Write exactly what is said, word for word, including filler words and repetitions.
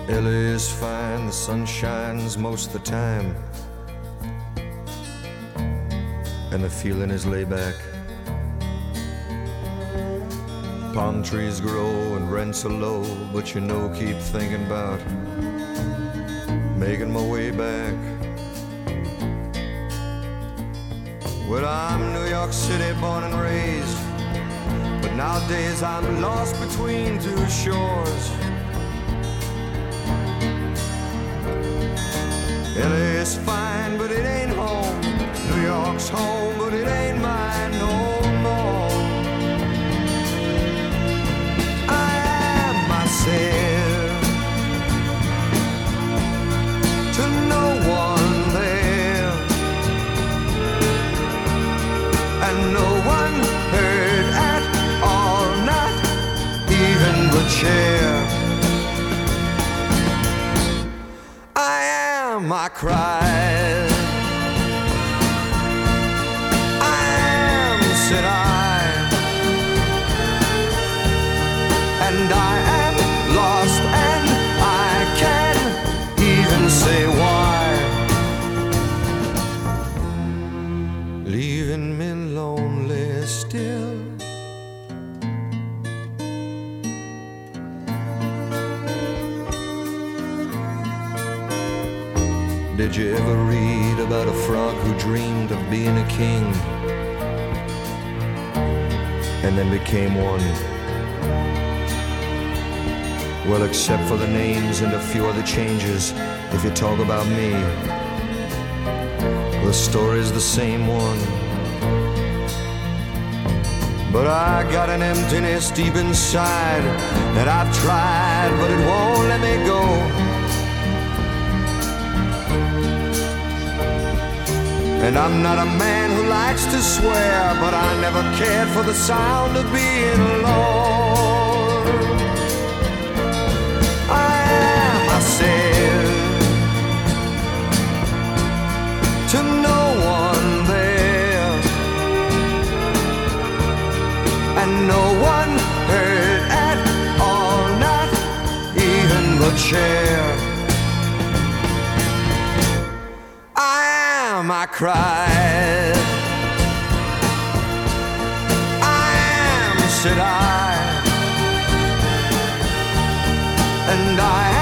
L A is fine, the sun shines most of the time, and the feeling is laid back. Palm trees grow and rents are low, but you know, keep thinking about making my way back. Well, I'm New York City born and raised, but nowadays I'm lost between two shores. L A is fine, but it ain't home. New York's home, but it ain't mine no more. I am myself to no one there, and no one heard at all, not even the chair. I cried, I am, said I, and I am lost, and I can't even say why. Leaving me lonely still. Did you ever read about a frog who dreamed of being a king and then became one? Well, except for the names and a few other changes, if you talk about me, the story's the same one. But I got an emptiness deep inside that I've tried, but it won't let me go. And I'm not a man who likes to swear, but I never cared for the sound of being alone. I am myself to no one there, and no one heard at all, not even the chair. I cried, I am, said I, and I